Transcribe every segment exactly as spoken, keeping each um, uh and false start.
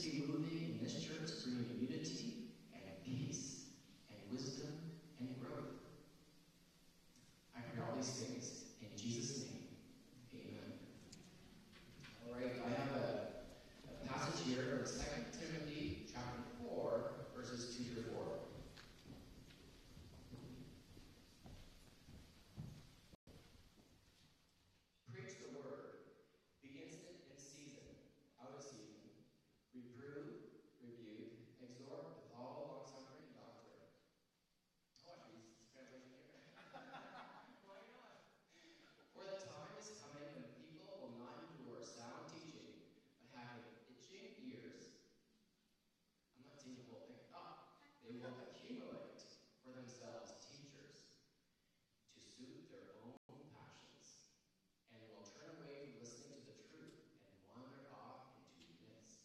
see moving in this church, bringing unity and peace and wisdom and growth. I pray all these things in Jesus' name. Amen. All right, I have a, a passage here in Second Timothy chapter four, verses two through four. Preach the word, be instant in season, out of season, reprove, rebuke, exhort with all long-suffering and doctrine. Oh, I should use this translation here. Why not? For the time is coming when people will not endure sound teaching, but having itching ears. I'm not seeing the whole thing. Ah, they will accumulate for themselves teachers to suit their own passions, and will turn away from listening to the truth and wander off into myths.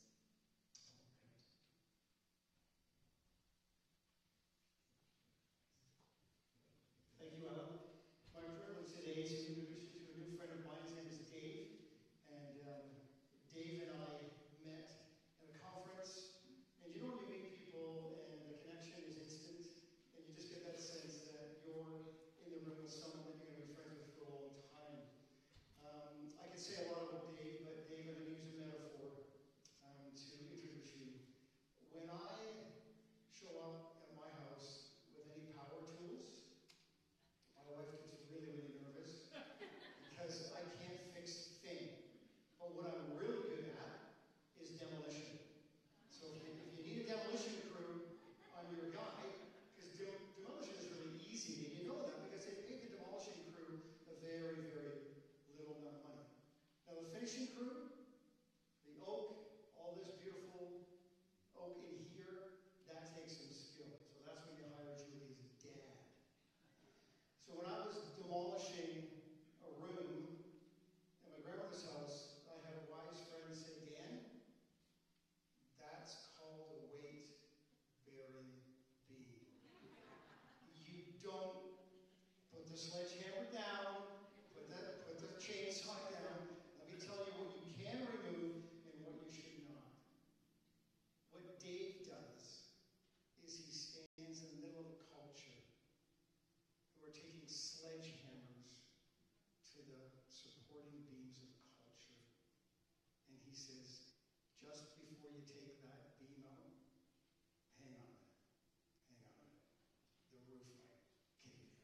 Thank you, Alan. My privilege today is to introduce you to a new friend of mine. His name is Dave. And um, Dave and I met at a conference. And you know when you meet people and the connection is instant, and you just get that sense that you're in the room with someone that you're going to be friends with for a long time. Um, I could say a lot about Dave, but Dave, I'm going to use a metaphor um, to introduce you. When I show up at my house with any power tools, my wife gets really, really nervous because I can't fix a thing. But what I'm really good at is demolition. So if you, if you need a demolition crew, I'm your guy, because de- demolition is really easy. And you know that because they pay the demolition crew a very, very little amount of money. Now the finishing crew, the oak, all this beautiful oak in here, that takes some skill. So that's when you hire Julie's dad. So when I was demolishing a room at my grandmother's house, I had a wise friend say, Dan, that's called a weight-bearing beam. You don't put the sledgehammer down, put the, put the chainsaw down. Let me tell you what you can remove and what you should not. What Dave does is he stands in the middle of a culture who are taking sledgehammers to the supporting beams of culture. And he says, just before you take that beam out, hang on a minute, hang on a minute. The roof might cave in.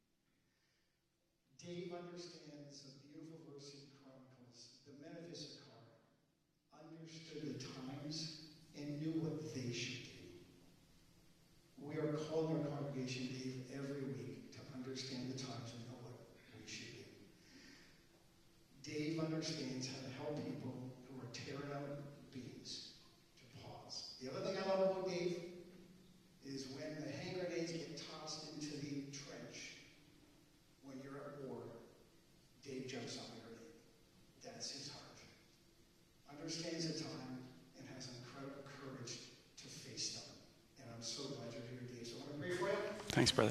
Dave understands a beautiful verse in Chronicles. The men of Issachar understood the times and knew what they should do. We are called in our congregation, Dave, every week to understand the times and know what we should do. Dave understands how to help people who are tearing out beams to pause. The other thing I love about Dave is when the hand grenades get tossed into the trench when you're at war, Dave jumps on the grenade. That's his heart. Understands the time and has incredible courage to face them. And I'm so glad you're here, Dave. So I'm going to pray for you. Thanks, brother.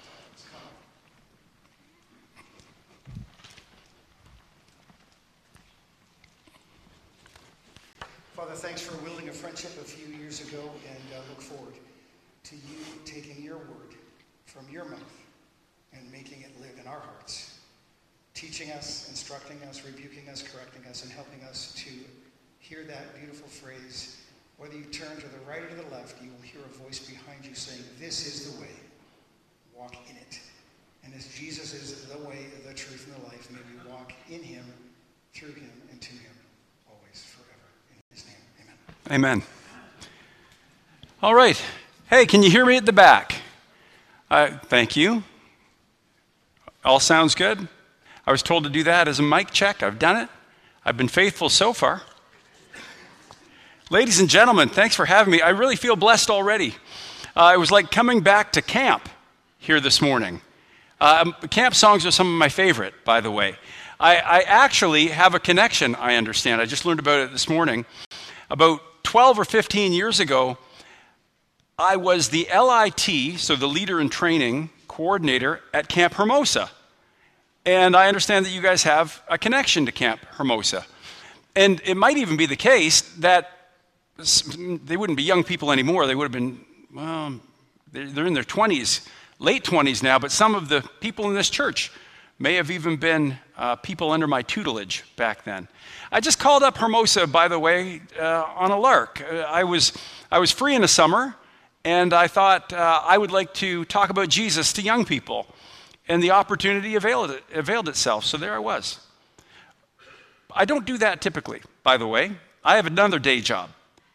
Father, thanks for wielding a friendship a few years ago, and uh, look forward to you taking your word from your mouth and making it live in our hearts, teaching us, instructing us, rebuking us, correcting us, and helping us to hear that beautiful phrase. Whether you turn to the right or to the left, you will hear a voice behind you saying, this is the way. Walk in it. And as Jesus is the way, the truth, and the life, may we walk in him, through him, and to him, always, forever. In his name, amen. Amen. All right. Hey, can you hear me at the back? Uh, thank you. All sounds good. I was told to do that as a mic check. I've done it. I've been faithful so far. Ladies and gentlemen, thanks for having me. I really feel blessed already. Uh, it was like coming back to camp here this morning. Uh, camp songs are some of my favorite, by the way. I, I actually have a connection, I understand. I just learned about it this morning. About twelve or fifteen years ago, I was the L I T, so the leader in training coordinator at Camp Hermosa. And I understand that you guys have a connection to Camp Hermosa. And it might even be the case that they wouldn't be young people anymore. They would have been, well, they're, they're in their twenties, late twenties now, but some of the people in this church may have even been uh, people under my tutelage back then. I just called up Hermosa, by the way, uh, on a lark. Uh, I was I was free in the summer, and I thought uh, I would like to talk about Jesus to young people, and the opportunity availed, it, availed itself, so there I was. I don't do that typically, by the way. I have another day job.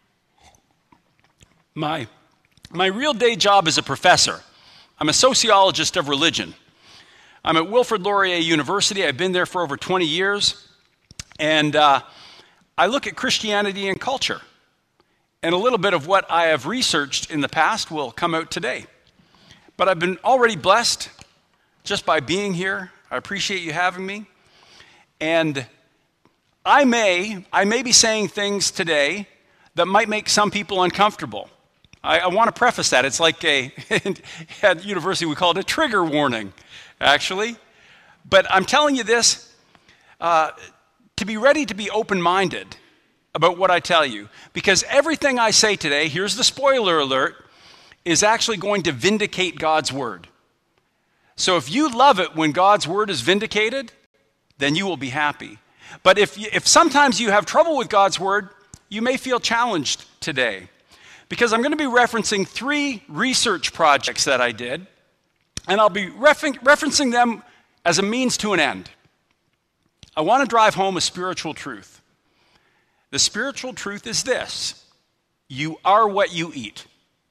My, my real day job is a professor. I'm a sociologist of religion. I'm at Wilfrid Laurier University. I've been there for over twenty years, and uh, I look at Christianity and culture. And a little bit of what I have researched in the past will come out today. But I've been already blessed just by being here. I appreciate you having me. And I may, I may be saying things today that might make some people uncomfortable. I, I want to preface that. It's like a, at university we call it a trigger warning, actually. But I'm telling you this uh, to be ready to be open-minded about what I tell you. Because everything I say today, here's the spoiler alert, is actually going to vindicate God's word. So if you love it when God's word is vindicated, then you will be happy. But if, you, if sometimes you have trouble with God's word, you may feel challenged today. Because I'm going to be referencing three research projects that I did, and I'll be refer- referencing them as a means to an end. I want to drive home a spiritual truth. The spiritual truth is this: you are what you eat.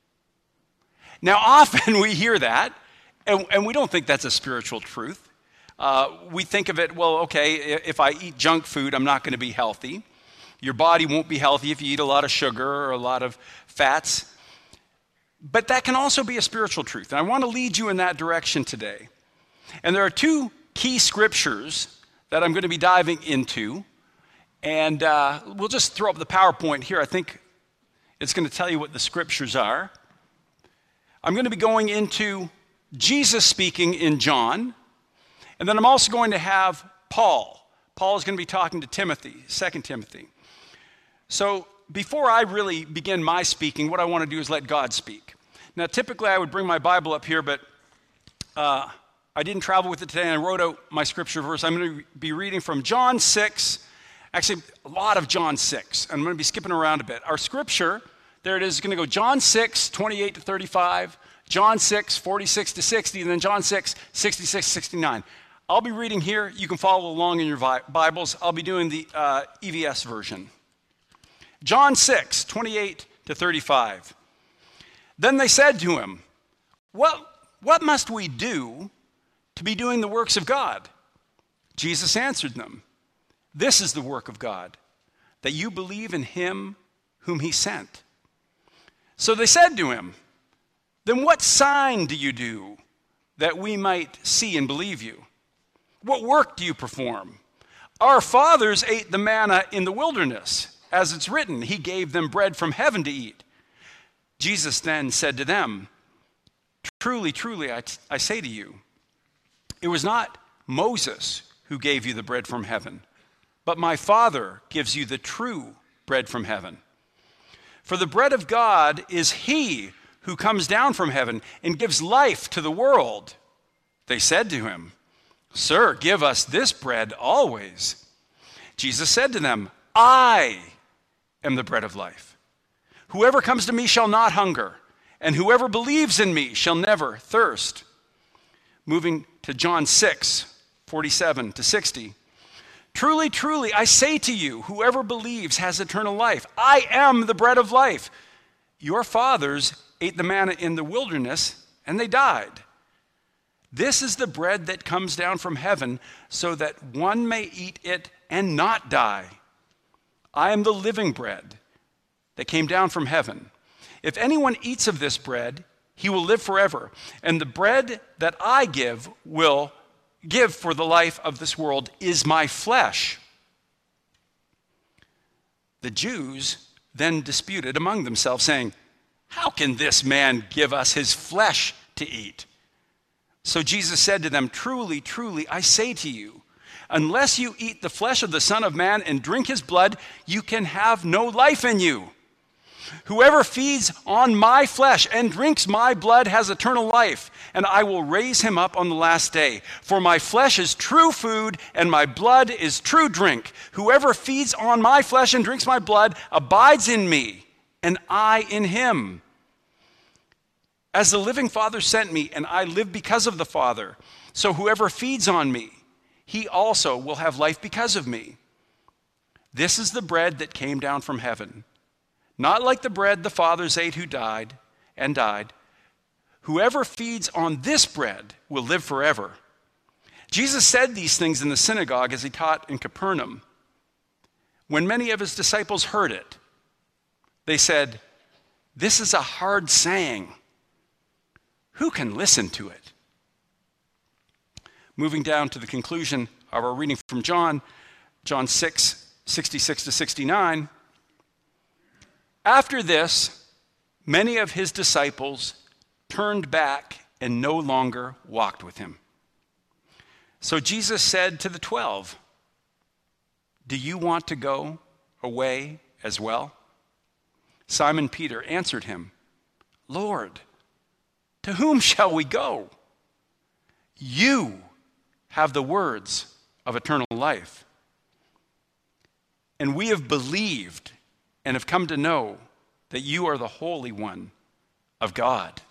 Now, often we hear that, and, and we don't think that's a spiritual truth. Uh, we think of it, well, okay, if I eat junk food, I'm not going to be healthy. Your body won't be healthy if you eat a lot of sugar or a lot of fats. But that can also be a spiritual truth, and I want to lead you in that direction today. And there are two key scriptures that I'm going to be diving into, and uh, we'll just throw up the PowerPoint here. I think it's going to tell you what the scriptures are. I'm going to be going into Jesus speaking in John, and then I'm also going to have Paul. Paul is going to be talking to Timothy, Second Timothy. So before I really begin my speaking, what I want to do is let God speak. Now, typically I would bring my Bible up here, but uh, I didn't travel with it today, and I wrote out my scripture verse. I'm going to be reading from John six, actually a lot of John six, and I'm going to be skipping around a bit. Our scripture, there it is, is going to go John six, twenty-eight to thirty-five, John six, forty-six to sixty, and then John six, sixty-six to sixty-nine. I'll be reading here. You can follow along in your Bibles. I'll be doing the uh, E V S version. John six, twenty-eight to thirty-five. Then they said to him, what, what must we do to be doing the works of God? Jesus answered them, this is the work of God, that you believe in him whom he sent. So they said to him, then what sign do you do that we might see and believe you? What work do you perform? Our fathers ate the manna in the wilderness. As it's written, he gave them bread from heaven to eat. Jesus then said to them, truly, truly, I, t- I say to you, it was not Moses who gave you the bread from heaven, but my Father gives you the true bread from heaven. For the bread of God is he who comes down from heaven and gives life to the world. They said to him, Sir, give us this bread always. Jesus said to them, I am the bread of life. Whoever comes to me shall not hunger, and whoever believes in me shall never thirst. Moving to John six, forty-seven to sixty. Truly, truly, I say to you, whoever believes has eternal life. I am the bread of life. Your fathers ate the manna in the wilderness, and they died. This is the bread that comes down from heaven, so that one may eat it and not die. I am the living bread that came down from heaven. If anyone eats of this bread, he will live forever. And the bread that I give will give for the life of this world is my flesh. The Jews then disputed among themselves, saying, how can this man give us his flesh to eat? So Jesus said to them, truly, truly, I say to you, unless you eat the flesh of the Son of Man and drink his blood, you can have no life in you. Whoever feeds on my flesh and drinks my blood has eternal life, and I will raise him up on the last day. For my flesh is true food, and my blood is true drink. Whoever feeds on my flesh and drinks my blood abides in me, and I in him. As the living Father sent me, and I live because of the Father, so whoever feeds on me, he also will have life because of me. This is the bread that came down from heaven, not like the bread the fathers ate who died and died. Whoever feeds on this bread will live forever. Jesus said these things in the synagogue as he taught in Capernaum. When many of his disciples heard it, they said, "This is a hard saying. Who can listen to it?" Moving down to the conclusion of our reading from John, John six, sixty-six to sixty-nine. After this, many of his disciples turned back and no longer walked with him. So Jesus said to the twelve, "Do you want to go away as well?" Simon Peter answered him, "Lord, to whom shall we go? You have the words of eternal life. And we have believed and have come to know that you are the Holy One of God."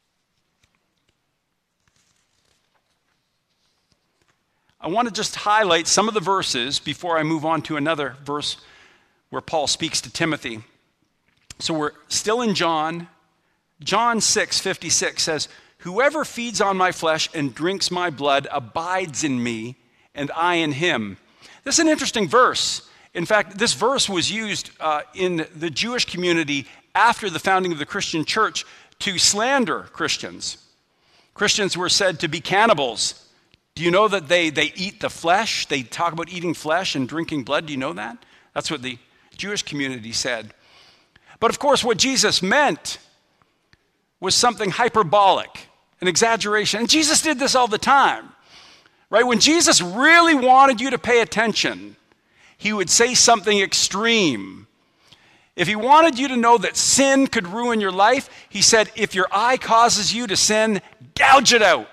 I want to just highlight some of the verses before I move on to another verse where Paul speaks to Timothy. So we're still in John. John six fifty-six says, "Whoever feeds on my flesh and drinks my blood abides in me, and I in him." This is an interesting verse. In fact, this verse was used uh, in the Jewish community after the founding of the Christian church to slander Christians. Christians were said to be cannibals. Do you know that they, they eat the flesh? They talk about eating flesh and drinking blood. Do you know that? That's what the Jewish community said. But of course, what Jesus meant was something hyperbolic, an exaggeration. And Jesus did this all the time, right? When Jesus really wanted you to pay attention, he would say something extreme. If he wanted you to know that sin could ruin your life, he said, if your eye causes you to sin, gouge it out.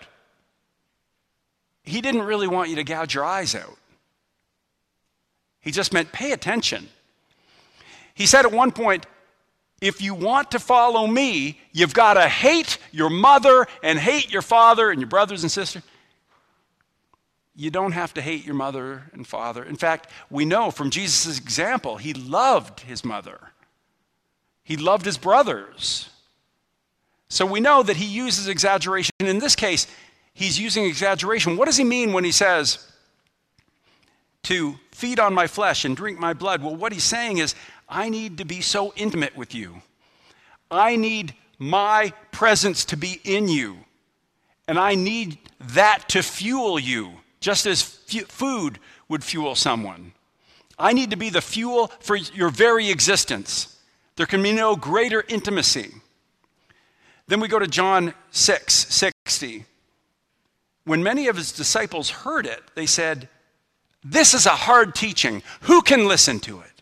He didn't really want you to gouge your eyes out. He just meant pay attention. He said at one point, if you want to follow me, you've got to hate your mother and hate your father and your brothers and sisters. You don't have to hate your mother and father. In fact, we know from Jesus' example, he loved his mother. He loved his brothers. So we know that he uses exaggeration. In this case, he's using exaggeration. What does he mean when he says to feed on my flesh and drink my blood? Well, what he's saying is, I need to be so intimate with you. I need my presence to be in you. And I need that to fuel you, just as fu- food would fuel someone. I need to be the fuel for your very existence. There can be no greater intimacy. Then we go to John six sixty. When many of his disciples heard it, they said, "This is a hard teaching. Who can listen to it?"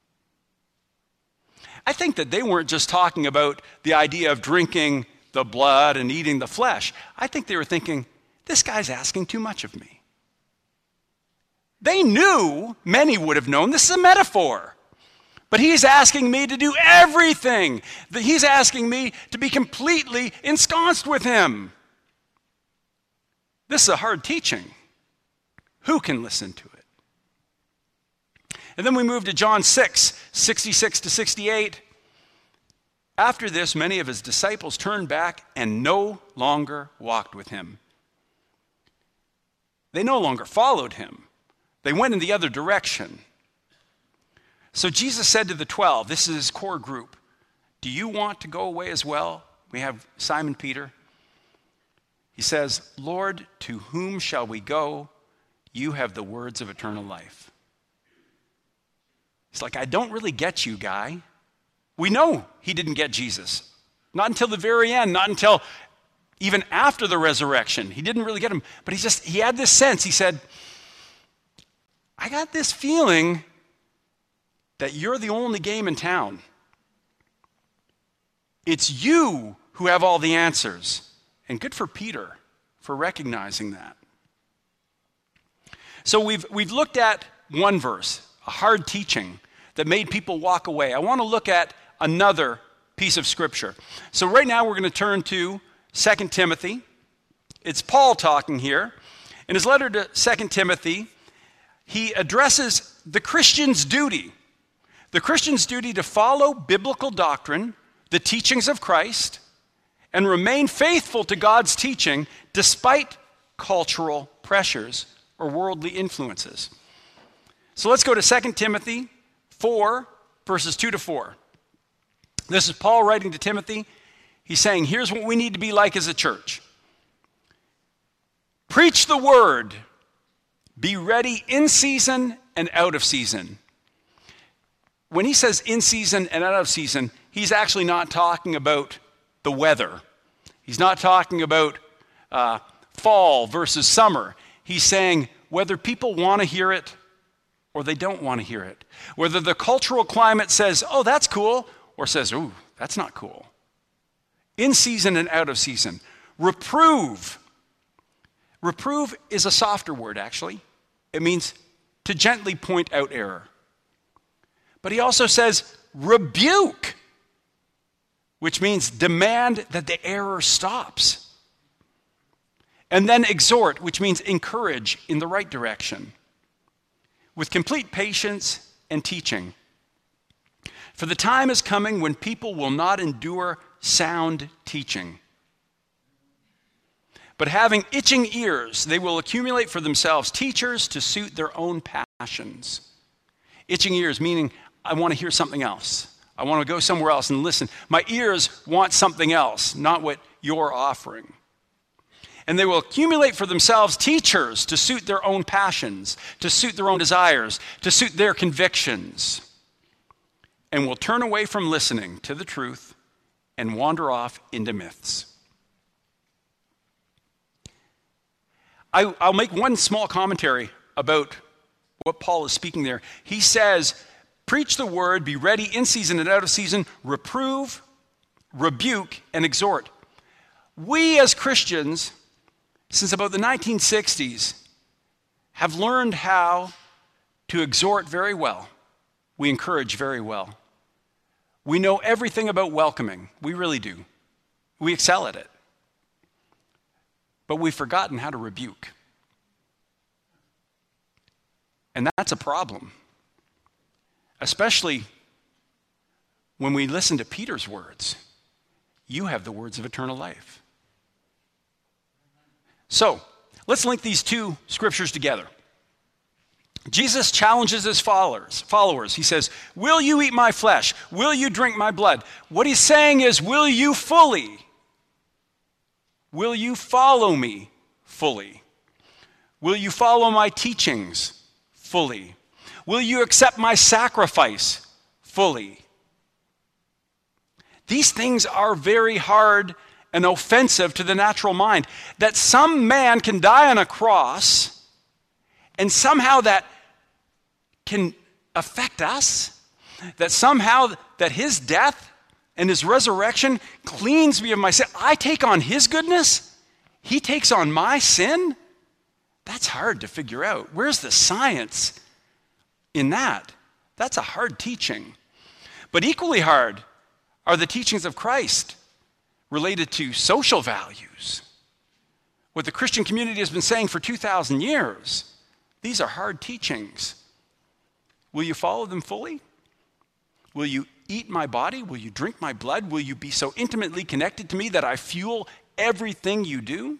I think that they weren't just talking about the idea of drinking the blood and eating the flesh. I think they were thinking, this guy's asking too much of me. They knew, many would have known, this is a metaphor. But he's asking me to do everything. He's asking me to be completely ensconced with him. This is a hard teaching. Who can listen to it? And then we move to John six, sixty-six to sixty-eight. After this, many of his disciples turned back and no longer walked with him. They no longer followed him. They went in the other direction. So Jesus said to the twelve, this is his core group, do you want to go away as well? We have Simon Peter. He says, Lord, to whom shall we go? You have the words of eternal life. He's like, I don't really get you, guy. We know he didn't get Jesus. Not until the very end, not until even after the resurrection. He didn't really get him. But he just, he had this sense. He said, I got this feeling that you're the only game in town. It's you who have all the answers. And good for Peter for recognizing that. So we've, we've looked at one verse, a hard teaching that made people walk away. I want to look at another piece of scripture. So right now we're going to turn to Second Timothy. It's Paul talking here. In his letter to Second Timothy, he addresses the Christian's duty. The Christian's duty to follow biblical doctrine, the teachings of Christ, and remain faithful to God's teaching despite cultural pressures or worldly influences. So let's go to Second Timothy four, verses two to four. This is Paul writing to Timothy. He's saying, here's what we need to be like as a church. Preach the word. Be ready in season and out of season. When he says in season and out of season, he's actually not talking about the weather. He's not talking about uh, fall versus summer. He's saying whether people want to hear it or they don't want to hear it. Whether the cultural climate says, oh, that's cool, or says, ooh, that's not cool. In season and out of season. Reprove. Reprove is a softer word, actually. It means to gently point out error. But he also says rebuke, which means demand that the error stops. And then exhort, which means encourage in the right direction, with complete patience and teaching. For the time is coming when people will not endure sound teaching, but having itching ears, they will accumulate for themselves teachers to suit their own passions. Itching ears, meaning I want to hear something else. I want to go somewhere else and listen. My ears want something else, not what you're offering. And they will accumulate for themselves teachers to suit their own passions, to suit their own desires, to suit their convictions, and will turn away from listening to the truth and wander off into myths. I, I'll make one small commentary about what Paul is speaking there. He says, preach the word, be ready in season and out of season, reprove, rebuke, and exhort. We as Christians, since about the nineteen sixties, have learned how to exhort very well. We encourage very well. We know everything about welcoming. We really do. We excel at it. But we've forgotten how to rebuke. And that's a problem. Especially when we listen to Peter's words. You have the words of eternal life. So, let's link these two scriptures together. Jesus challenges his followers. Followers. He says, will you eat my flesh? Will you drink my blood? What he's saying is, will you fully? Will you follow me fully? Will you follow my teachings fully? Will you accept my sacrifice fully? These things are very hard and offensive to the natural mind. That some man can die on a cross and somehow that can affect us, that somehow that his death and his resurrection cleans me of my sin. I take on his goodness, he takes on my sin. That's hard to figure out. Where's the science in that? That's a hard teaching. But equally hard are the teachings of Christ related to social values. What the Christian community has been saying for two thousand years. These are hard teachings. Will you follow them fully? Will you eat my body? Will you drink my blood? Will you be so intimately connected to me that I fuel everything you do?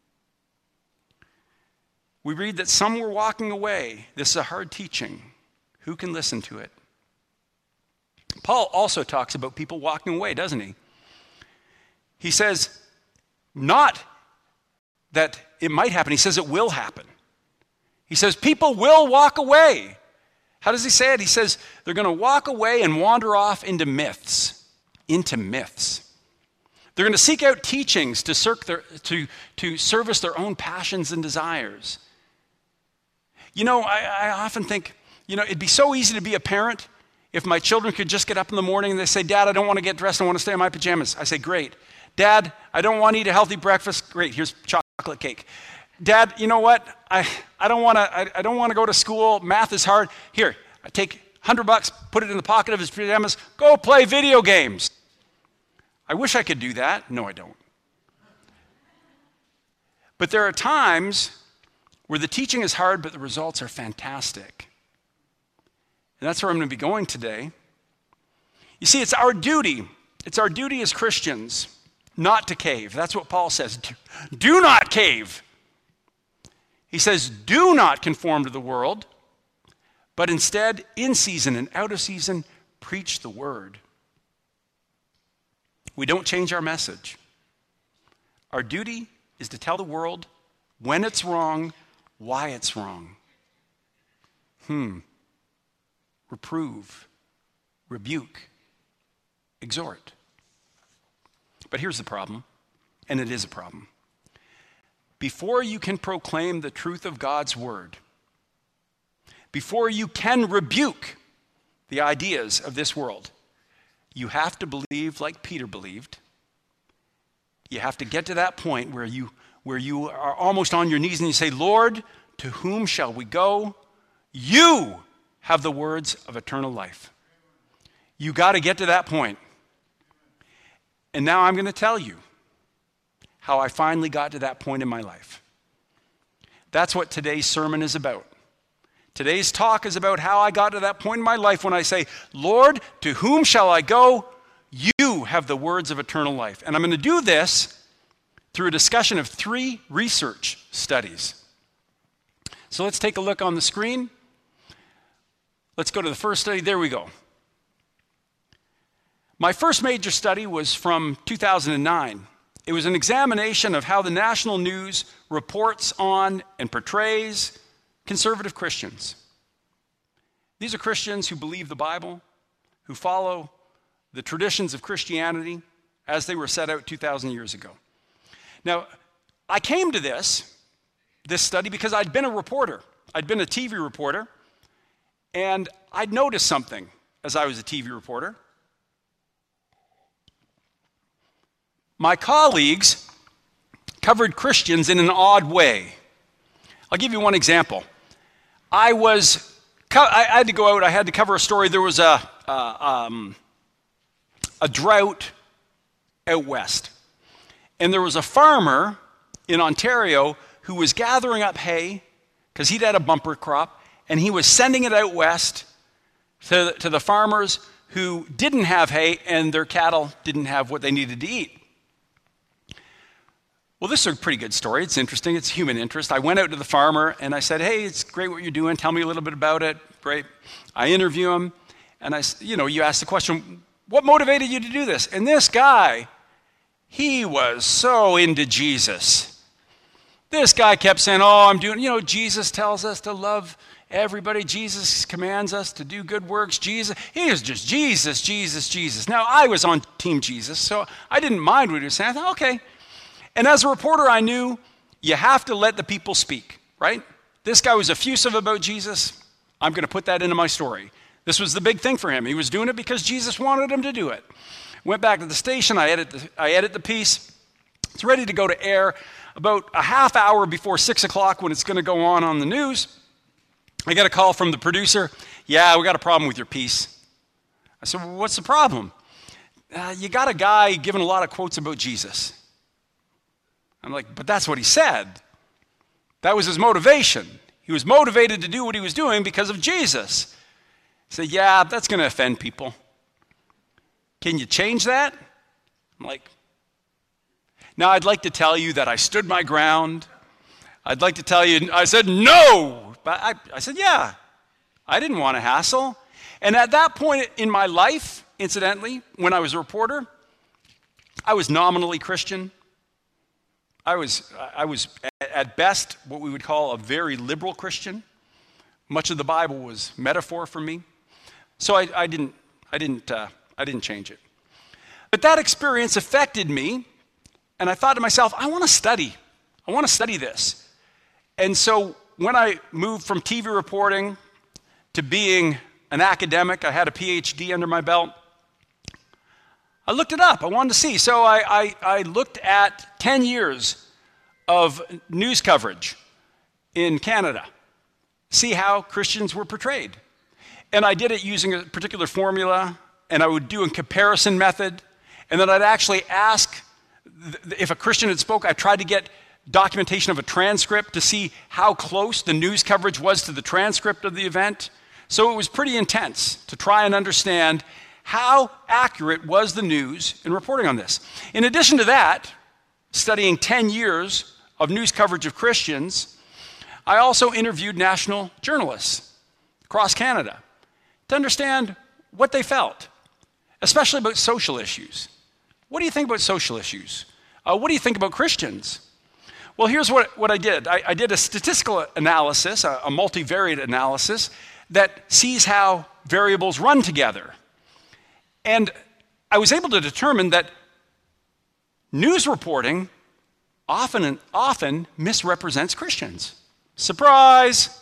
We read that some were walking away. This is a hard teaching. Who can listen to it? Paul also talks about people walking away, doesn't he? He says, not that it might happen, he says it will happen. He says people will walk away. How does he say it? He says they're going to walk away and wander off into myths, into myths. They're going to seek out teachings to, cir- their, to, to service their own passions and desires. You know, I, I often think, you know, it'd be so easy to be a parent If my children could just get up in the morning and they say, Dad, I don't want to get dressed, I want to stay in my pajamas. I say, great. Dad, I don't want to eat a healthy breakfast. Great, here's chocolate cake. Dad, you know what? I, I don't want to I, I don't want to go to school. Math is hard. Here, I take one hundred bucks, put it in the pocket of his pajamas, go play video games. I wish I could do that. No, I don't. But there are times where the teaching is hard, but the results are fantastic. And that's where I'm going to be going today. You see, it's our duty. It's our duty as Christians not to cave. That's what Paul says. Do not cave. He says, do not conform to the world, but instead, in season and out of season, preach the word. We don't change our message. Our duty is to tell the world when it's wrong, why it's wrong. Hmm. Reprove, rebuke, exhort. But here's the problem, and it is a problem. Before you can proclaim the truth of God's word, before you can rebuke the ideas of this world, you have to believe like Peter believed. You have to get to that point where you, where you are almost on your knees and you say, Lord, to whom shall we go? You have the words of eternal life. You got to get to that point. And now I'm going to tell you how I finally got to that point in my life. That's what today's sermon is about. Today's talk is about how I got to that point in my life when I say, Lord, to whom shall I go? You have the words of eternal life. And I'm going to do this through a discussion of three research studies. So let's take a look on the screen. Let's go to the first study. There we go. My first major study was from two thousand nine. It was an examination of how the national news reports on and portrays conservative Christians. These are Christians who believe the Bible, who follow the traditions of Christianity as they were set out two thousand years ago. Now, I came to this, this study because I'd been a reporter. I'd been a T V reporter, and I'd noticed something as I was a T V reporter. My colleagues covered Christians in an odd way. I'll give you one example. I was, I had to go out, I had to cover a story. There was a, uh, um, a drought out west. And there was a farmer in Ontario who was gathering up hay because he'd had a bumper crop, and he was sending it out west to, to the farmers who didn't have hay and their cattle didn't have what they needed to eat. Well, this is a pretty good story. It's interesting. It's human interest. I went out to the farmer and I said, hey, it's great what you're doing. Tell me a little bit about it. Great. I interview him and I, you know, you ask the question, what motivated you to do this? And this guy, he was so into Jesus. This guy kept saying, oh, I'm doing, you know, Jesus tells us to love everybody. Jesus commands us to do good works. Jesus, he was just Jesus, Jesus, Jesus. Now, I was on Team Jesus, so I didn't mind what he was saying. I thought, okay. And as a reporter, I knew you have to let the people speak, right? This guy was effusive about Jesus. I'm going to put that into my story. This was the big thing for him. He was doing it because Jesus wanted him to do it. Went back to the station. I edit the, I edit the piece. It's ready to go to air. About a half hour before six o'clock when it's going to go on on the news, I get a call from the producer. Yeah, we got a problem with your piece. I said, well, what's the problem? Uh, you got a guy giving a lot of quotes about Jesus. I'm like, but that's what he said. That was his motivation. He was motivated to do what he was doing because of Jesus. He said, yeah, that's going to offend people. Can you change that? I'm like, now I'd like to tell you that I stood my ground. I'd like to tell you, I said, no. But I, I said, yeah, I didn't want to hassle. And at that point in my life, incidentally, when I was a reporter, I was nominally Christian. I was, I was at best what we would call a very liberal Christian. Much of the Bible was metaphor for me. So I, I didn't, I didn't, uh, I didn't change it. But that experience affected me, and I thought to myself, I want to study. I want to study this. And so when I moved from T V reporting to being an academic, I had a P H D under my belt. I looked it up. I wanted to see. So I, I, I looked at ten years of news coverage in Canada, see how Christians were portrayed. And I did it using a particular formula, and I would do a comparison method, and then I'd actually ask if a Christian had spoke. I tried to get documentation of a transcript to see how close the news coverage was to the transcript of the event. So it was pretty intense to try and understand how accurate was the news in reporting on this. In addition to that, studying ten years of news coverage of Christians, I also interviewed national journalists across Canada to understand what they felt, especially about social issues. What do you think about social issues? Uh, what do you think about Christians? Well, here's what, what I did. I, I did a statistical analysis, a, a multivariate analysis, that sees how variables run together. And I was able to determine that news reporting often, often misrepresents Christians. Surprise!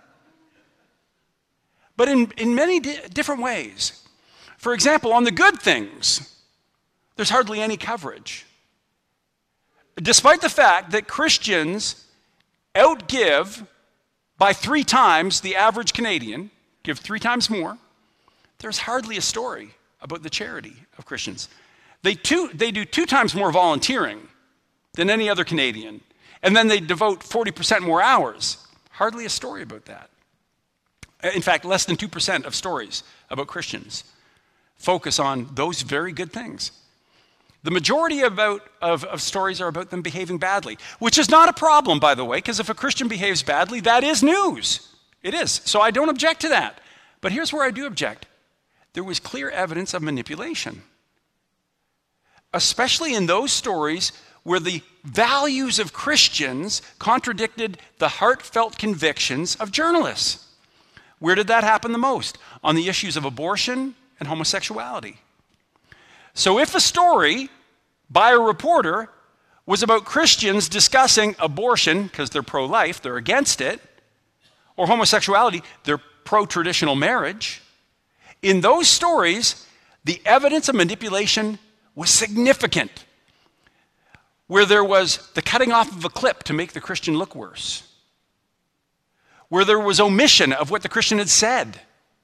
But in, in many di- different ways. For example, on the good things, there's hardly any coverage. Despite the fact that Christians outgive by three times the average Canadian, give three times more, there's hardly a story about the charity of Christians. They, two, they do two times more volunteering than any other Canadian, and then they devote forty percent more hours. Hardly a story about that. In fact, less than two percent of stories about Christians focus on those very good things. The majority about, of, of stories are about them behaving badly, which is not a problem, by the way, because if a Christian behaves badly, that is news. It is. So I don't object to that. But here's where I do object. There was clear evidence of manipulation, especially in those stories where the values of Christians contradicted the heartfelt convictions of journalists. Where did that happen the most? On the issues of abortion and homosexuality. So if a story by a reporter was about Christians discussing abortion, because they're pro-life, they're against it, or homosexuality, they're pro-traditional marriage, in those stories, the evidence of manipulation was significant, where there was the cutting off of a clip to make the Christian look worse, where there was omission of what the Christian had said,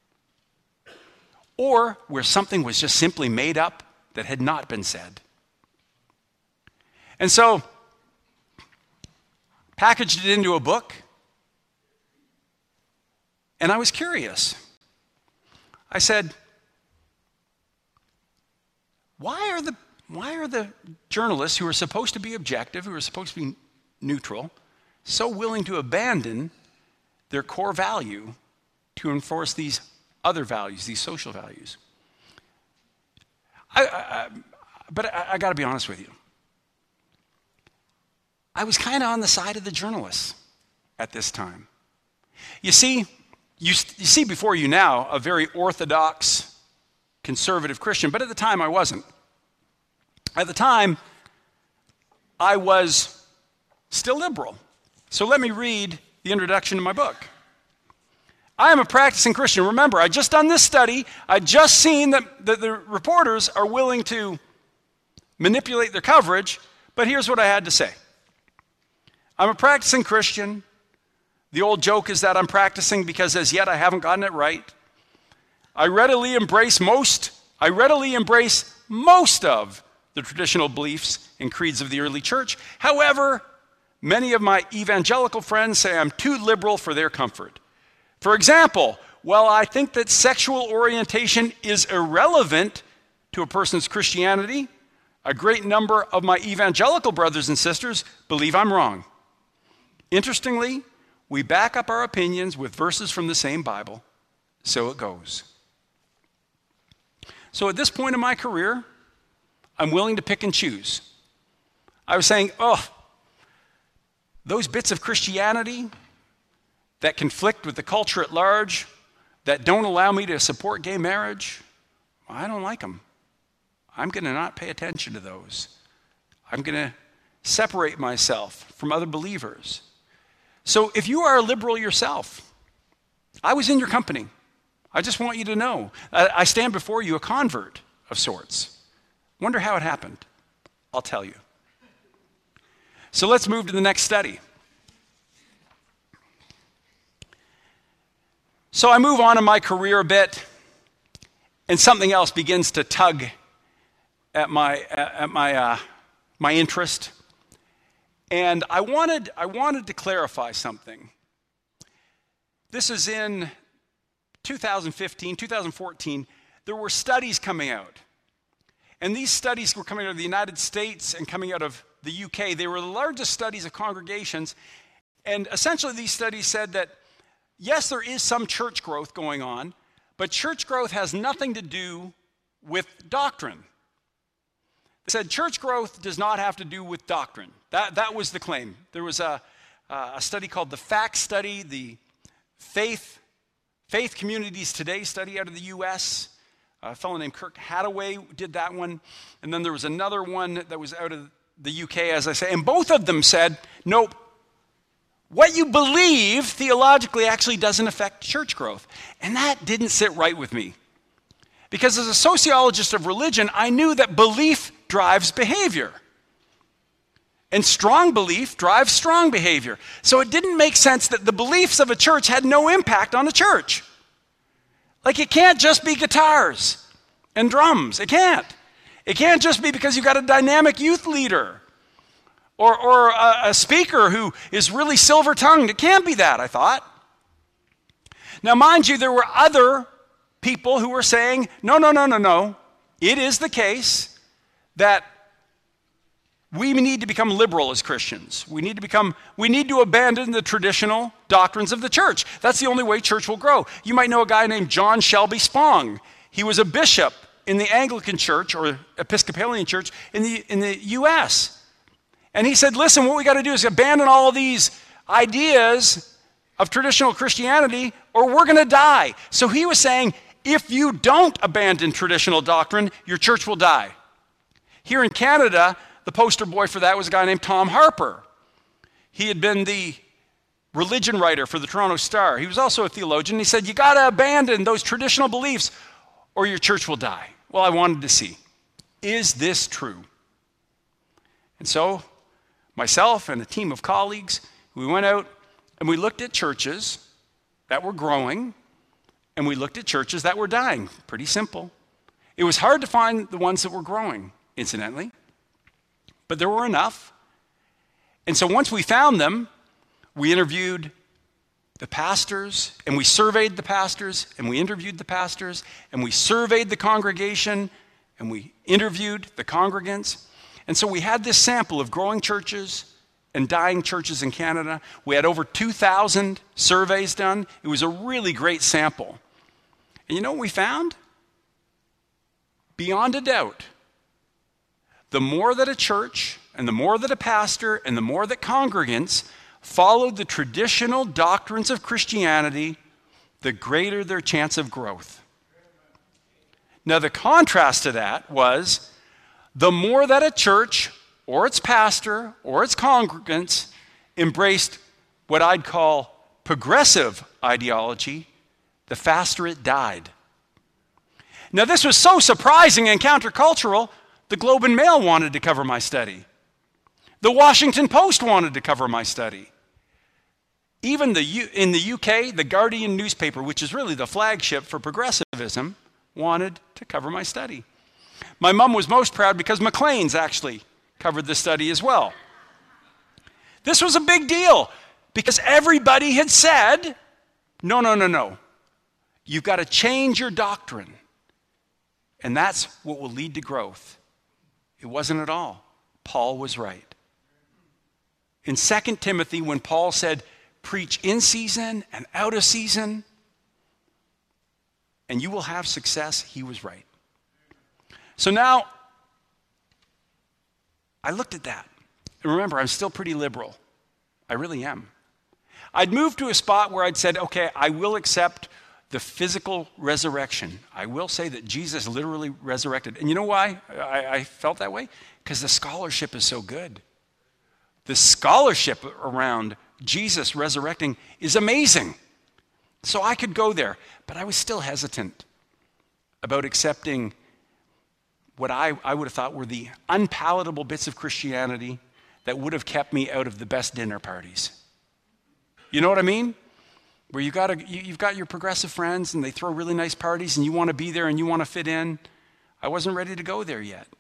or where something was just simply made up that had not been said. And so, packaged it into a book, and I was curious. I said, why are the why are the journalists who are supposed to be objective, who are supposed to be neutral, so willing to abandon their core value to enforce these other values, these social values? I, I, but I, I got to be honest with you. I was kind of on the side of the journalists at this time. You see, you, you see before you now a very orthodox, conservative Christian, but at the time I wasn't. At the time, I was still liberal. So let me read the introduction to my book. I am a practicing Christian. Remember, I just done this study. I just seen that, that the reporters are willing to manipulate their coverage, but here's what I had to say. I'm a practicing Christian. The old joke is that I'm practicing because as yet I haven't gotten it right. I readily embrace most, I readily embrace most of the traditional beliefs and creeds of the early church. However, many of my evangelical friends say I'm too liberal for their comfort. For example, while I think that sexual orientation is irrelevant to a person's Christianity, a great number of my evangelical brothers and sisters believe I'm wrong. Interestingly, we back up our opinions with verses from the same Bible. So it goes. So at this point in my career, I'm willing to pick and choose. I was saying, oh, those bits of Christianity that conflict with the culture at large, that don't allow me to support gay marriage, I don't like them. I'm going to not pay attention to those. I'm going to separate myself from other believers. So if you are a liberal yourself, I was in your company. I just want you to know. I, I stand before you a convert of sorts. Wonder how it happened. I'll tell you. So let's move to the next study. So I move on in my career a bit, and something else begins to tug at my at my uh, my interest. And I wanted I wanted to clarify something. This is in two thousand fifteen, two thousand fourteen. There were studies coming out, and these studies were coming out of the United States and coming out of the U K. They were the largest studies of congregations, and essentially these studies said that yes, there is some church growth going on, but church growth has nothing to do with doctrine. They said church growth does not have to do with doctrine. That, that was the claim. There was a, uh, a study called the FACTS study, the Faith, Faith Communities Today study out of the U S. A fellow named Kirk Hattaway did that one. And then there was another one that was out of the U K, as I say. And both of them said, nope, what you believe theologically actually doesn't affect church growth. And that didn't sit right with me. Because as a sociologist of religion, I knew that belief drives behavior. And strong belief drives strong behavior. So it didn't make sense that the beliefs of a church had no impact on a church. Like it can't just be guitars and drums. It can't. It can't just be because you've got a dynamic youth leader or, or a, a speaker who is really silver-tongued. It can't be that, I thought. Now, mind you, there were other people who were saying, no, no, no, no, no. It is the case that we need to become liberal as Christians. We need to become, we need to abandon the traditional doctrines of the church. That's the only way church will grow. You might know a guy named John Shelby Spong. He was a bishop in the Anglican church or Episcopalian church in the, in the U S. And he said, listen, what we got to do is abandon all these ideas of traditional Christianity or we're going to die. So he was saying, if you don't abandon traditional doctrine, your church will die. Here in Canada, the poster boy for that was a guy named Tom Harper. He had been the religion writer for the Toronto Star. He was also a theologian. He said, you got to abandon those traditional beliefs or your church will die. Well, I wanted to see, is this true? And so myself and a team of colleagues, we went out and we looked at churches that were growing and we looked at churches that were dying. Pretty simple. It was hard to find the ones that were growing, incidentally. But there were enough. And so once we found them, we interviewed the pastors, and we surveyed the pastors, and we interviewed the pastors, and we surveyed the congregation, and we interviewed the congregants. And so we had this sample of growing churches and dying churches in Canada. We had over two thousand surveys done. It was a really great sample. And you know what we found? Beyond a doubt, the more that a church and the more that a pastor and the more that congregants followed the traditional doctrines of Christianity, the greater their chance of growth. Now, the contrast to that was the more that a church or its pastor or its congregants embraced what I'd call progressive ideology, the faster it died. Now, this was so surprising and countercultural. The Globe and Mail wanted to cover my study. The Washington Post wanted to cover my study. Even the U- in the U K, the Guardian newspaper, which is really the flagship for progressivism, wanted to cover my study. My mom was most proud because Maclean's actually covered the study as well. This was a big deal because everybody had said, no, no, no, no. You've got to change your doctrine. And that's what will lead to growth. It wasn't at all. Paul was right. In Second Timothy, when Paul said, preach in season and out of season, and you will have success, he was right. So now, I looked at that. And remember, I'm still pretty liberal. I really am. I'd moved to a spot where I'd said, okay, I will accept the physical resurrection. I will say that Jesus literally resurrected. And you know why I, I felt that way? Because the scholarship is so good. The scholarship around Jesus resurrecting is amazing. So I could go there, but I was still hesitant about accepting what I, I would have thought were the unpalatable bits of Christianity that would have kept me out of the best dinner parties. You know what I mean? Where you got a, you, you've got your progressive friends and they throw really nice parties and you want to be there and you want to fit in. I wasn't ready to go there yet.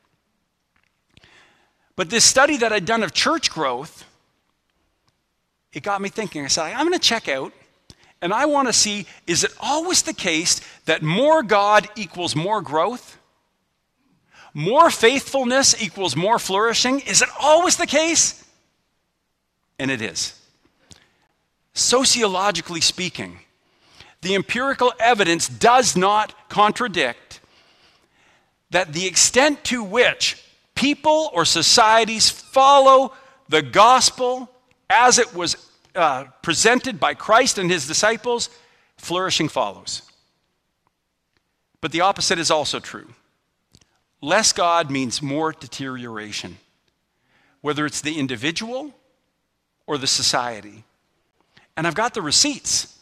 But this study that I'd done of church growth, it got me thinking. I said, I'm going to check out and I want to see, is it always the case that more God equals more growth? More faithfulness equals more flourishing? Is it always the case? And it is. Sociologically speaking, the empirical evidence does not contradict that the extent to which people or societies follow the gospel as it was uh, presented by Christ and his disciples, flourishing follows. But the opposite is also true. Less God means more deterioration, whether it's the individual or the society. And I've got the receipts.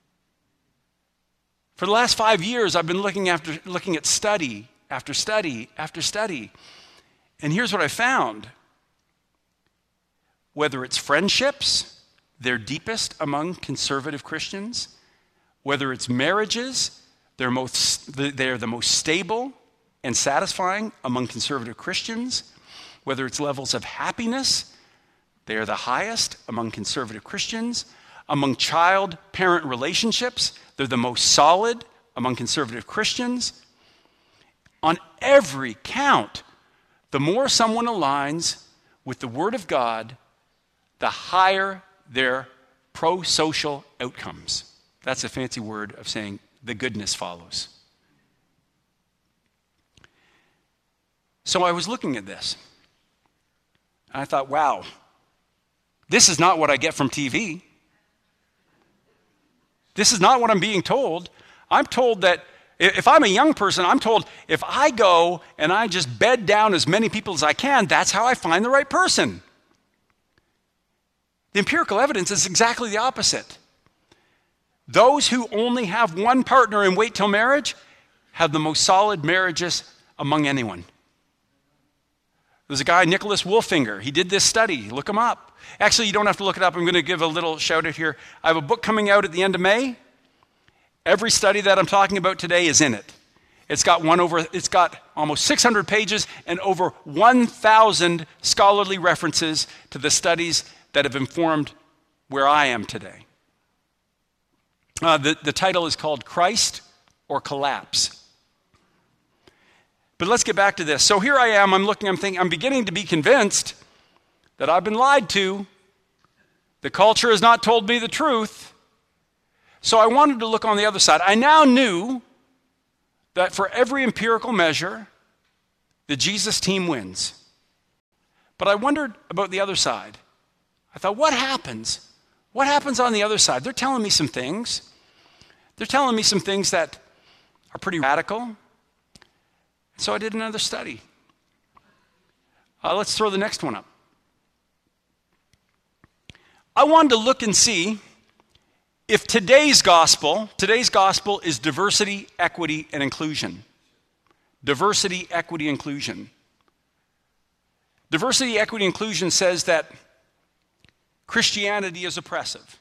For the last five years, I've been looking after looking at study after study after study. And here's what I found. Whether it's friendships, they're deepest among conservative Christians. Whether it's marriages, they're, most, they're the most stable and satisfying among conservative Christians. Whether it's levels of happiness, they are the highest among conservative Christians. Among child-parent relationships, they're the most solid among conservative Christians. On every count, the more someone aligns with the Word of God, the higher their pro-social outcomes. That's a fancy word of saying the goodness follows. So I was looking at this. And I thought, wow, this is not what I get from T V. This is not what I'm being told. I'm told that if I'm a young person, I'm told if I go and I just bed down as many people as I can, that's how I find the right person. The empirical evidence is exactly the opposite. Those who only have one partner and wait till marriage have the most solid marriages among anyone. There's a guy, Nicholas Wolfinger. He did this study. Look him up. Actually, you don't have to look it up. I'm going to give a little shout out here. I have a book coming out at the end of May. Every study that I'm talking about today is in it. It's got one over. It's got almost six hundred pages and over one thousand scholarly references to the studies that have informed where I am today. Uh, the, the title is called Christ or Collapse. But let's get back to this. So here I am, I'm looking, I'm thinking, I'm beginning to be convinced that I've been lied to. The culture has not told me the truth. So I wanted to look on the other side. I now knew that for every empirical measure, the Jesus team wins. But I wondered about the other side. I thought, what happens? What happens on the other side? They're telling me some things. They're telling me some things that are pretty radical. So I did another study. Uh, let's throw the next one up. I wanted to look and see if today's gospel, today's gospel is diversity, equity, and inclusion. Diversity, equity, inclusion. Diversity, equity, inclusion says that Christianity is oppressive.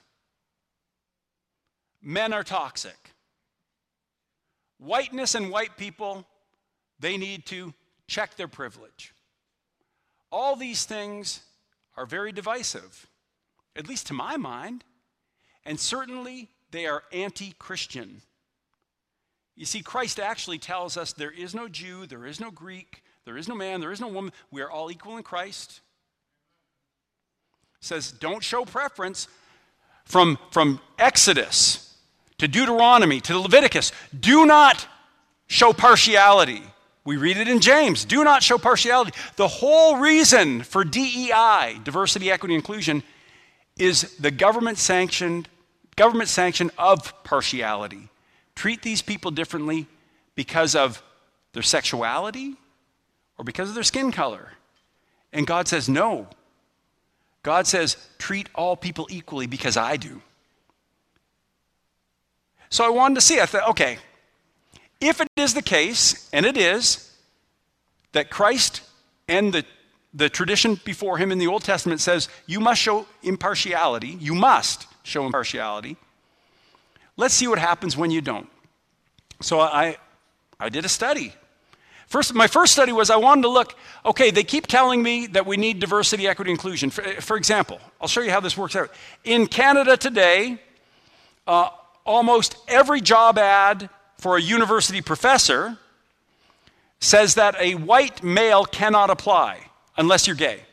Men are toxic. Whiteness and white people, they need to check their privilege. All these things are very divisive, at least to my mind, and certainly they are anti-Christian. You see, Christ actually tells us there is no Jew, there is no Greek, there is no man, there is no woman. We are all equal in Christ. He says, don't show preference. From, from Exodus to Deuteronomy to Leviticus, do not show partiality. We read it in James. Do not show partiality. The whole reason for D E I, diversity, equity, inclusion, is the government sanctioned, government sanction of partiality. Treat these people differently because of their sexuality or because of their skin color. And God says no. God says treat all people equally because I do. So I wanted to see. I thought, okay, if it is the case, and it is, that Christ and the, the tradition before him in the Old Testament says you must show impartiality, you must show impartiality, let's see what happens when you don't. So I, I did a study. First, my first study was I wanted to look, okay, they keep telling me that we need diversity, equity, inclusion. For, for example, I'll show you how this works out. In Canada today, uh, almost every job ad for a university professor says that a white male cannot apply unless you're gay.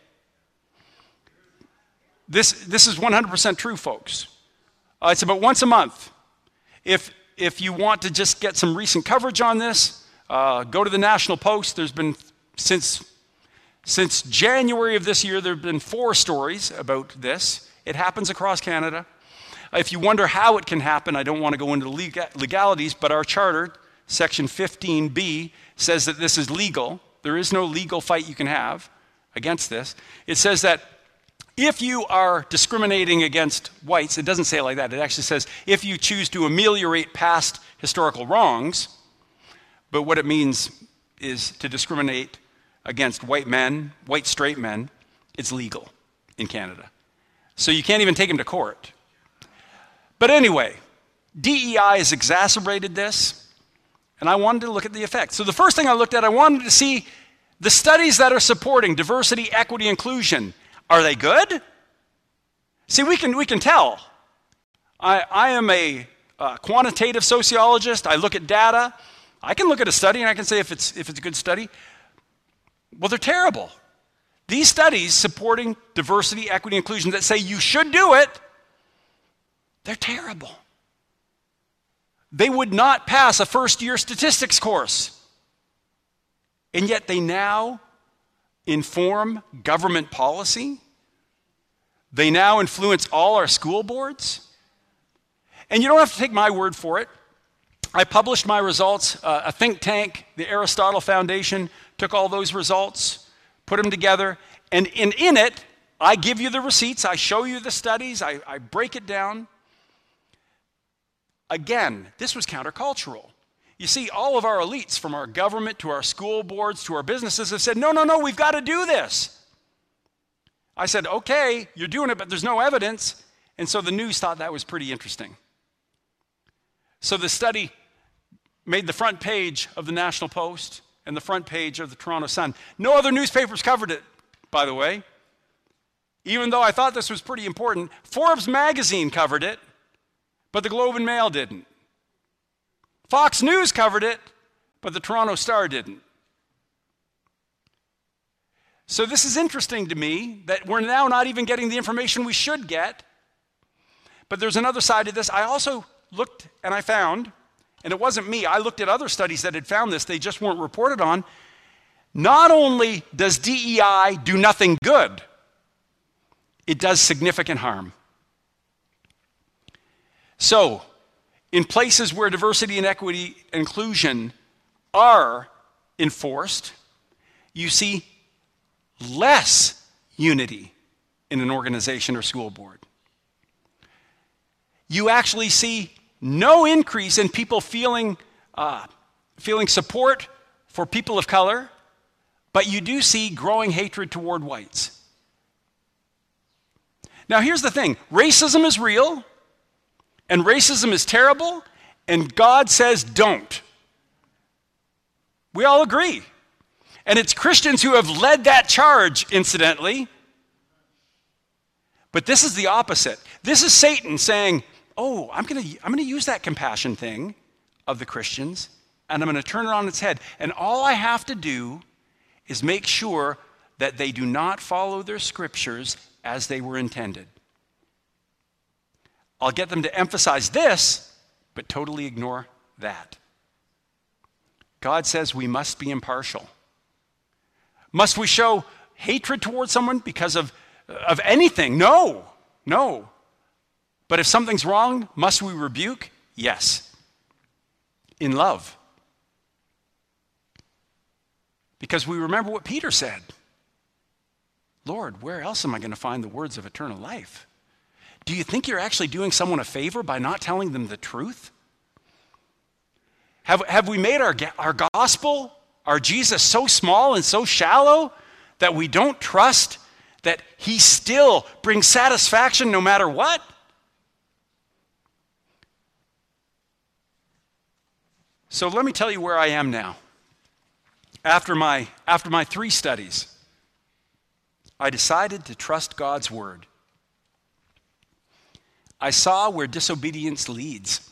This, this is one hundred percent true, folks. Uh, it's about once a month. If, if you want to just get some recent coverage on this, Uh, go to the National Post. There's been, since, since January of this year, there have been four stories about this. It happens across Canada. If you wonder how it can happen, I don't want to go into the legalities, but our charter, section fifteen B, says that this is legal. There is no legal fight you can have against this. It says that if you are discriminating against whites, it doesn't say it like that. It actually says if you choose to ameliorate past historical wrongs, but what it means is to discriminate against white men, white straight men, it's legal in Canada. So you can't even take them to court. But anyway, D E I has exacerbated this, and I wanted to look at the effects. So the first thing I looked at, I wanted to see the studies that are supporting diversity, equity, inclusion. Are they good? See, we can, we can tell. I, I am a uh, quantitative sociologist. I look at data. I can look at a study and I can say if it's, if it's a good study. Well, they're terrible. These studies supporting diversity, equity, inclusion that say you should do it, they're terrible. They would not pass a first-year statistics course. And yet they now inform government policy. They now influence all our school boards. And you don't have to take my word for it. I published my results. Uh, a think tank, the Aristotle Foundation, took all those results, put them together, and in, in it, I give you the receipts, I show you the studies, I, I break it down. Again, this was countercultural. You see, all of our elites, from our government to our school boards to our businesses, have said, no, no, no, we've got to do this. I said, okay, you're doing it, but there's no evidence. And so the news thought that was pretty interesting. So the study made the front page of the National Post and the front page of the Toronto Sun. No other newspapers covered it, by the way. Even though I thought this was pretty important, Forbes magazine covered it, but the Globe and Mail didn't. Fox News covered it, but the Toronto Star didn't. So this is interesting to me that we're now not even getting the information we should get. But there's another side to this. I also looked and I found, and it wasn't me, I looked at other studies that had found this, they just weren't reported on. Not only does D E I do nothing good, it does significant harm. So, in places where diversity and equity and inclusion are enforced, you see less unity in an organization or school board. You actually see no increase in people feeling, uh, feeling support for people of color, but you do see growing hatred toward whites. Now here's the thing, racism is real, and racism is terrible, and God says don't. We all agree. And it's Christians who have led that charge, incidentally. But this is the opposite. This is Satan saying, oh, I'm going to I'm going to use that compassion thing of the Christians, and I'm going to turn it on its head. And all I have to do is make sure that they do not follow their scriptures as they were intended. I'll get them to emphasize this, but totally ignore that. God says we must be impartial. Must we show hatred towards someone because of, of anything? No, no. But if something's wrong, must we rebuke? Yes. In love. Because we remember what Peter said. Lord, where else am I going to find the words of eternal life? Do you think you're actually doing someone a favor by not telling them the truth? Have, have we made our, our gospel, our Jesus, so small and so shallow that we don't trust that he still brings satisfaction no matter what? So let me tell you where I am now. After my, after my three studies, I decided to trust God's word. I saw where disobedience leads.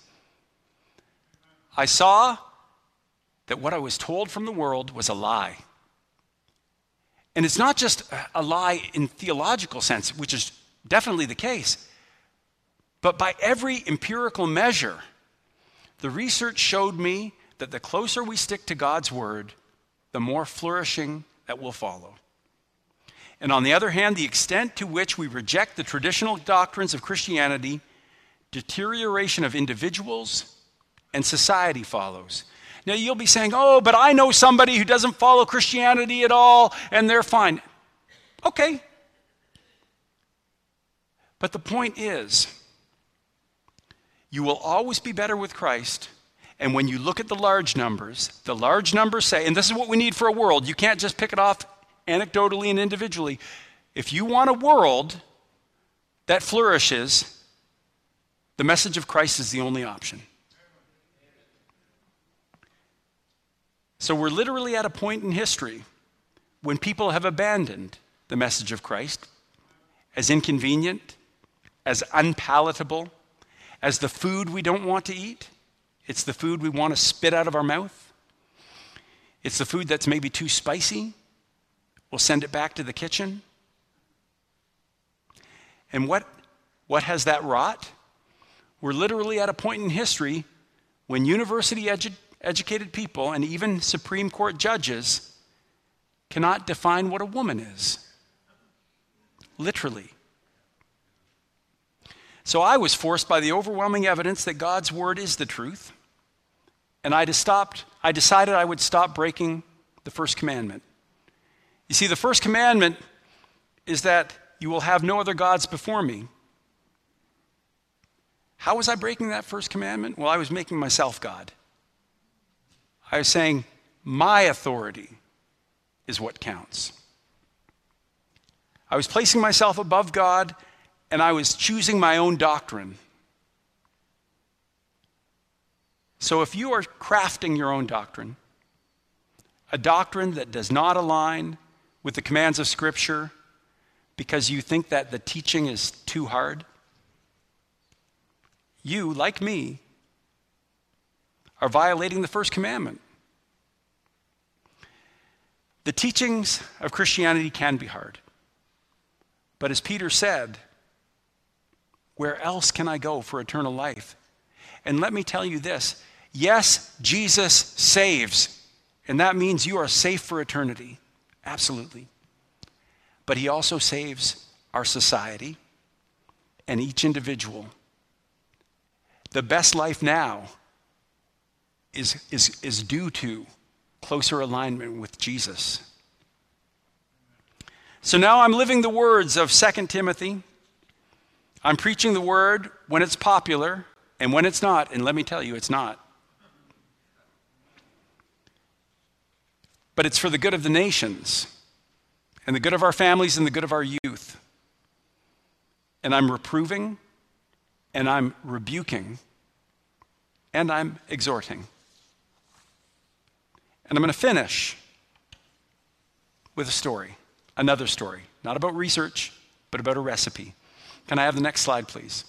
I saw that what I was told from the world was a lie. And it's not just a lie in theological sense, which is definitely the case, but by every empirical measure, the research showed me that the closer we stick to God's word, the more flourishing that will follow. And on the other hand, the extent to which we reject the traditional doctrines of Christianity, deterioration of individuals and society follows. Now you'll be saying, oh, but I know somebody who doesn't follow Christianity at all, and they're fine. Okay. But the point is, you will always be better with Christ. And when you look at the large numbers, the large numbers say, and this is what we need for a world, you can't just pick it off anecdotally and individually. If you want a world that flourishes, the message of Christ is the only option. So we're literally at a point in history when people have abandoned the message of Christ as inconvenient, as unpalatable, as the food we don't want to eat. It's the food we want to spit out of our mouth. It's the food that's maybe too spicy. We'll send it back to the kitchen. And what, what has that wrought? We're literally at a point in history when university edu- educated people and even Supreme Court judges cannot define what a woman is. Literally. So I was forced by the overwhelming evidence that God's word is the truth, and I, stopped, I decided I would stop breaking the first commandment. You see, the first commandment is that you will have no other gods before me. How was I breaking that first commandment? Well, I was making myself God. I was saying, my authority is what counts. I was placing myself above God, and I was choosing my own doctrine. So if you are crafting your own doctrine, a doctrine that does not align with the commands of Scripture because you think that the teaching is too hard, you, like me, are violating the first commandment. The teachings of Christianity can be hard. But as Peter said, where else can I go for eternal life? And let me tell you this, yes, Jesus saves, and that means you are safe for eternity, absolutely. But he also saves our society and each individual. The best life now is, is, is due to closer alignment with Jesus. So now I'm living the words of Second Timothy. I'm preaching the word when it's popular and when it's not, and let me tell you, it's not. But it's for the good of the nations and the good of our families and the good of our youth. And I'm reproving and I'm rebuking and I'm exhorting. And I'm going to finish with a story, another story, not about research, but about a recipe. Can I have the next slide, please?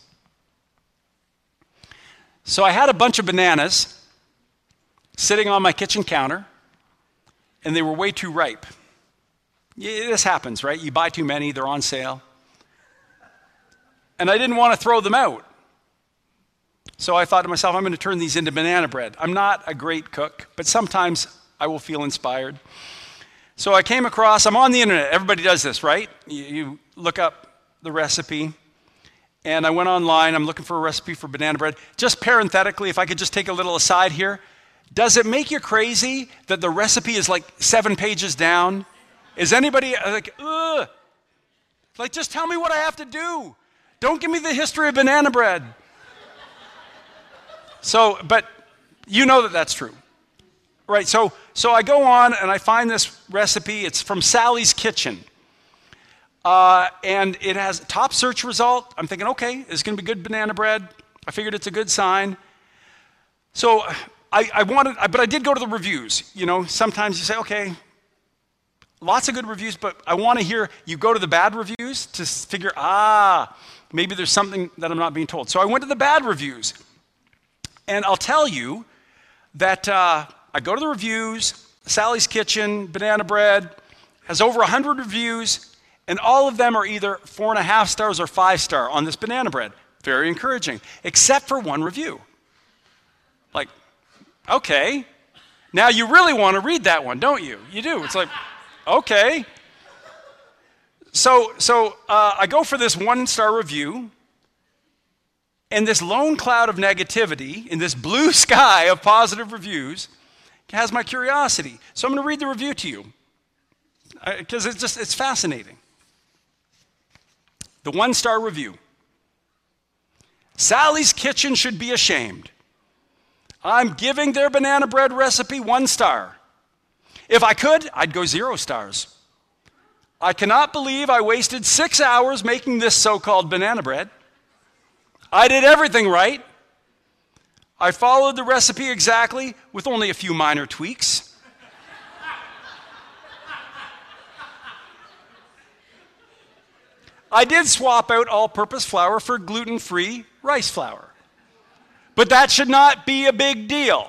So I had a bunch of bananas sitting on my kitchen counter, and they were way too ripe. Yeah, this happens, right? You buy too many, they're on sale. And I didn't want to throw them out. So I thought to myself, I'm going to turn these into banana bread. I'm not a great cook, but sometimes I will feel inspired. So I came across, I'm on the internet, everybody does this, right? You, you look up the recipe, and I went online, I'm looking for a recipe for banana bread. Just parenthetically, if I could just take a little aside here, does it make you crazy that the recipe is like seven pages down? Is anybody like, ugh? Like, just tell me what I have to do. Don't give me the history of banana bread. So, but You know that that's true. Right, so, so I go on and I find this recipe. It's from Sally's Kitchen. Uh, and it has top search result. I'm thinking, okay, it's going to be good banana bread. I figured it's a good sign. So I, I wanted, but I did go to the reviews. You know, sometimes you say, okay, lots of good reviews, but I want to hear, you go to the bad reviews to figure, ah, maybe there's something that I'm not being told. So I went to the bad reviews. And I'll tell you that uh, I go to the reviews, Sally's Kitchen, banana bread, has over one hundred reviews, and all of them are either four and a half stars or five star on this banana bread. Very encouraging, except for one review. Like, okay, now you really want to read that one, don't you? You do. It's like, okay. So, so uh, I go for this one star review, and this lone cloud of negativity in this blue sky of positive reviews has my curiosity. So I'm going to read the review to you because it's just, it's fascinating. The one-star review. Sally's Kitchen should be ashamed. I'm giving their banana bread recipe one star. If I could, I'd go zero stars. I cannot believe I wasted six hours making this so-called banana bread. I did everything right. I followed the recipe exactly with only a few minor tweaks. I did swap out all-purpose flour for gluten-free rice flour. But that should not be a big deal.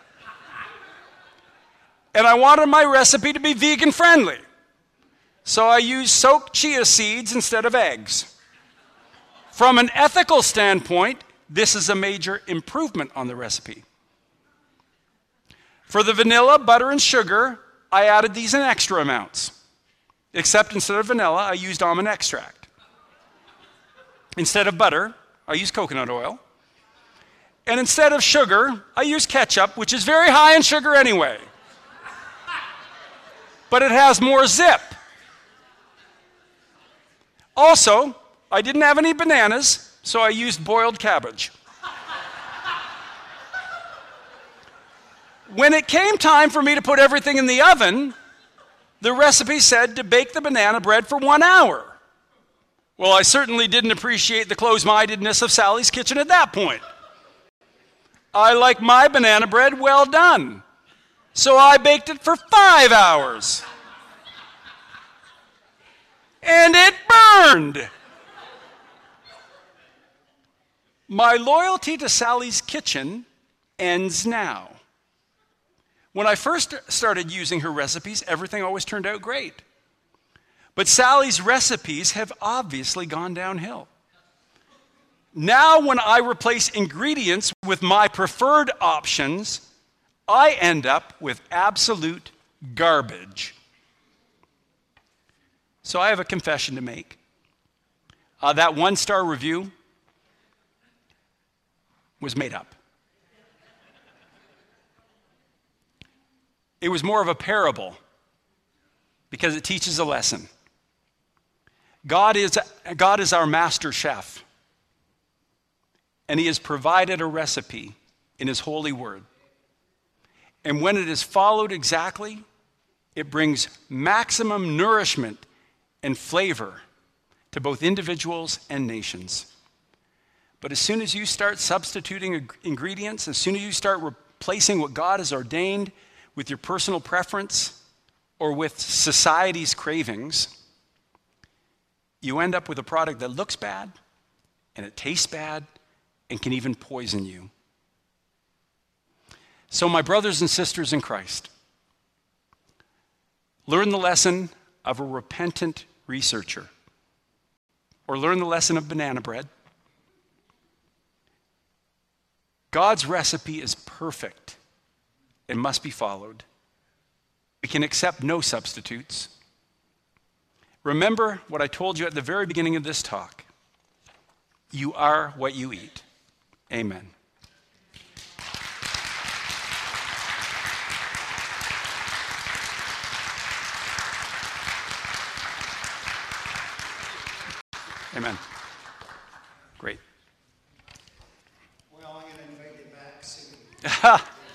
And I wanted my recipe to be vegan-friendly. So I used soaked chia seeds instead of eggs. From an ethical standpoint, this is a major improvement on the recipe. For the vanilla, butter, and sugar, I added these in extra amounts. Except instead of vanilla, I used almond extract. Instead of butter, I used coconut oil. And instead of sugar, I used ketchup, which is very high in sugar anyway. But it has more zip. Also, I didn't have any bananas, so I used boiled cabbage. When it came time for me to put everything in the oven, the recipe said to bake the banana bread for one hour. Well, I certainly didn't appreciate the close-mindedness of Sally's Kitchen at that point. I like my banana bread well done, so I baked it for five hours. And it burned. My loyalty to Sally's Kitchen ends now. When I first started using her recipes, everything always turned out great. But Sally's recipes have obviously gone downhill. Now when I replace ingredients with my preferred options, I end up with absolute garbage. So I have a confession to make. Uh, that one-star review was made up. It was more of a parable because it teaches a lesson. God is, God is our master chef, and he has provided a recipe in his holy word. And when it is followed exactly, it brings maximum nourishment and flavor to both individuals and nations. But as soon as you start substituting ingredients, as soon as you start replacing what God has ordained with your personal preference or with society's cravings, you end up with a product that looks bad, and it tastes bad, and can even poison you. So my brothers and sisters in Christ, learn the lesson of a repentant researcher, or learn the lesson of banana bread. God's recipe is perfect and must be followed. We can accept no substitutes. Remember what I told you at the very beginning of this talk. You are what you eat. Amen. Amen. Great. Well, I'm going to invite you back soon.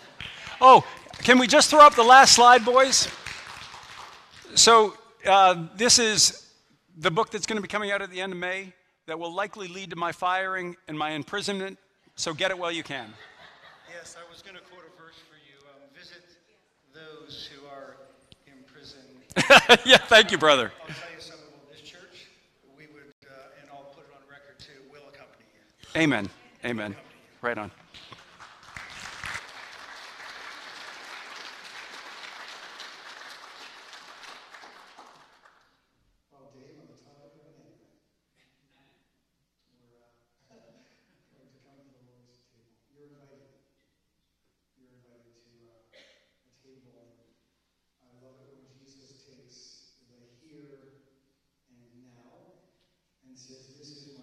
Oh, can we just throw up the last slide, boys? So uh, this is the book that's going to be coming out at the end of May that will likely lead to my firing and my imprisonment, so get it while you can. Yes, I was going to quote a verse for you. Um, visit those who are in prison. Yeah, thank you, brother. I'll tell you something about this church. We would, uh, and I'll put it on record too, will accompany you. Amen. Amen. Right on. Well, Dave, on the topic of an end, we're uh, going to come to the Lord's table. You're invited. You're invited to uh, a table. I love it when Jesus takes the here and now and says, "This is